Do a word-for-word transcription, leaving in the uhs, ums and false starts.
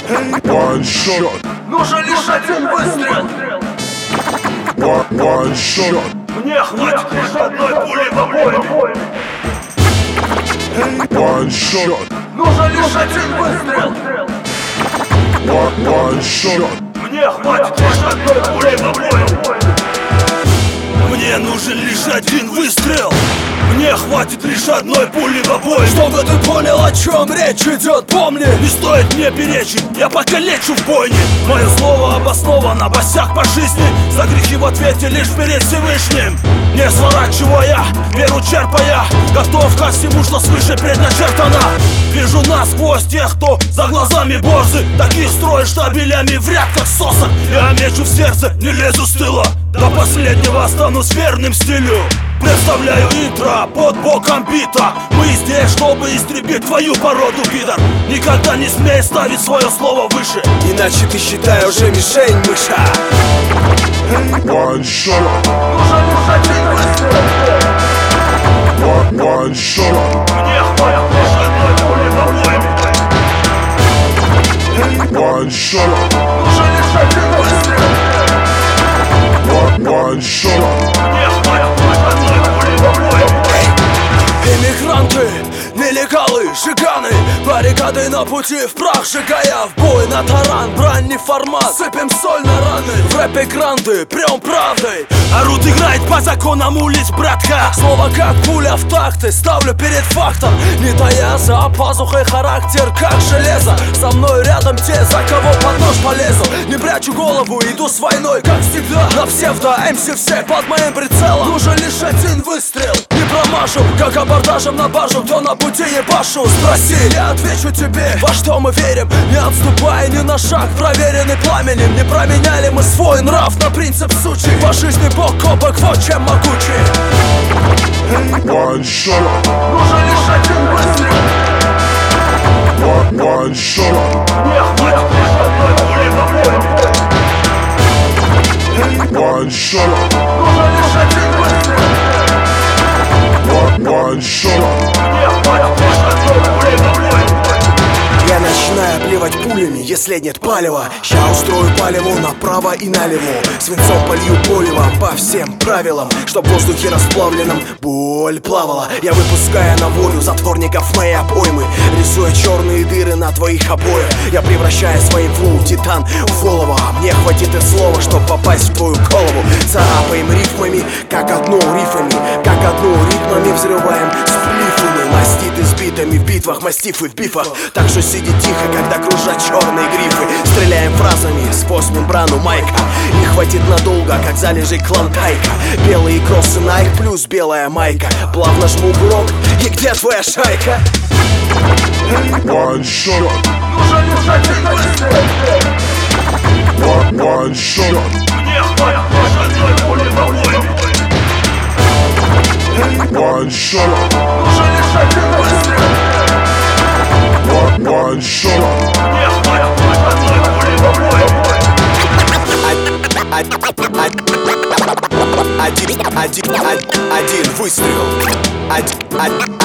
One shot. Нужен лишь один выстрел. One, one shot. Мне хватит лишь одной пули в обойме. One shot. Нужен лишь один выстрел. One, one shot. Мне хватит лишь одной пули в обойме. Мне нужен лишь один выстрел. Мне хватит лишь одной пули в обоим. Чтобы ты понял, о чем речь идет, помни. Не стоит мне перечить, я покалечу в бойне. Мое слово обосновано, босяк по жизни. За грехи в ответе лишь перед Всевышним. Не сворачивая, веру черпая, готов ко всему, что свыше предначертано. Вижу насквозь тех, кто за глазами борзы. Таких строят штабелями в ряд, как сосок. Я мечу в сердце, не лезу с тыла. До последнего останусь верным стилю. Представляю интро под боком бита. Мы здесь, чтобы истребить твою породу, пидор. Никогда не смей ставить свое слово выше, иначе ты, считай, уже мишень, мыша. One shot. Нужен лишь один выстрел. One, one shot. Мне хватит лишь одной пули в обойме. One shot. Нужен лишь один выстрел. One, one shot. Мне хватит лишь одной пули в обойме. Эмигранты, нелегалы, жиганы, баррикады на пути в прах сжигая. В бой на таран, брань не формат, сыпем соль на раны. В рэпе гранды, прям правдой. Орут играет по законам улиц, братка. Слово как пуля в такты, ставлю перед фактом. Не тая за пазухой характер как железо. Со мной рядом те, за кого под нож полезу. Не прячу голову, иду с войной, как всегда. На псевдо эм си все под моим прицелом. Нужен лишь один выстрел, не промажу. Как абордажем на баржу, кто на пути ебашу. Спроси, я отвечу тебе, во что мы верим. Не отступая ни на шаг, проверенный пламенем. Не променяли мы свой нрав на принцип сучий. По жизни бок о бок, вот чем могучий. One shot. Нужен лишь один выстрел. One, one shot. Мне хватит лишь одной пули в обойме. One shot. Нужен лишь один выстрел. One, one shot. Мне хватит лишь одной пули в обойме. Я начинаю плевать пулями, если нет палева. Ща устрою палеву направо и налево. Свинцом полью полево по всем правилам, чтоб в воздухе расплавленном боль плавала. Я выпускаю на волю затворников моей обоймы, рисуя черные дыры на твоих обоях. Я превращаю своим флоу титан в олово. Мне хватит и слова, чтоб попасть в твою голову. Царапаем рифмами, как одно рифами, как одно ритмами взрываем сплифами. Маститы с битами в битвах, мастифы в бифах. Так что сиди тихо, когда кружат черные грифы. Стреляем фразами сквозь мембрану майка. Не хватит надолго, как залежи клондайка. Белые кроссы Nike плюс белая майка. Плавно жму курок, и где твоя шайка? One shot. Нужен лишь один выстрел. One, one shot. Мне хватит лишь одной пули в обойме. One shot. Нужен лишь один выстрел. One, one shot. Мне хватит лишь одной пули в обойме. Один, один, один, один выстрел. Один, один.